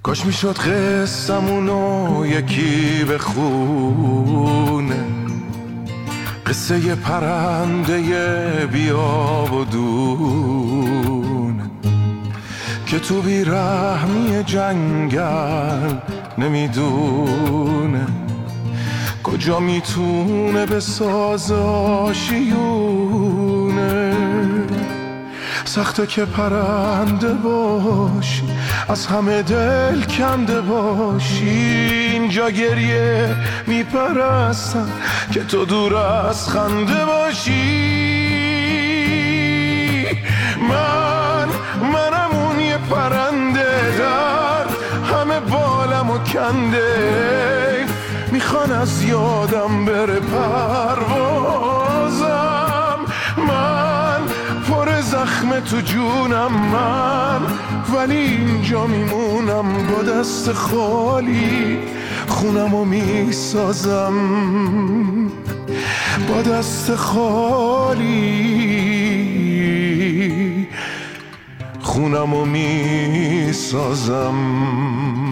کاش میشد قصه‌مونو یکی بخونه، قصه ی پرنده بیاب و دونه که تو بیرحمی جنگل نمیدونه کجا میتونه بسازه آشیونه. سخته که پرنده باشی، از همه دل کنده باشی، اینجا گریه میپرستن که تو دور از خنده باشی. منم اون یه پرنده، در همه بالم و کنده، میخوان از یادم بره پروازم. من پر زخم تو جونم من، ولی اینجا میمونم با دست خالی، خونمو میسازم با دست خالی، خونمو میسازم.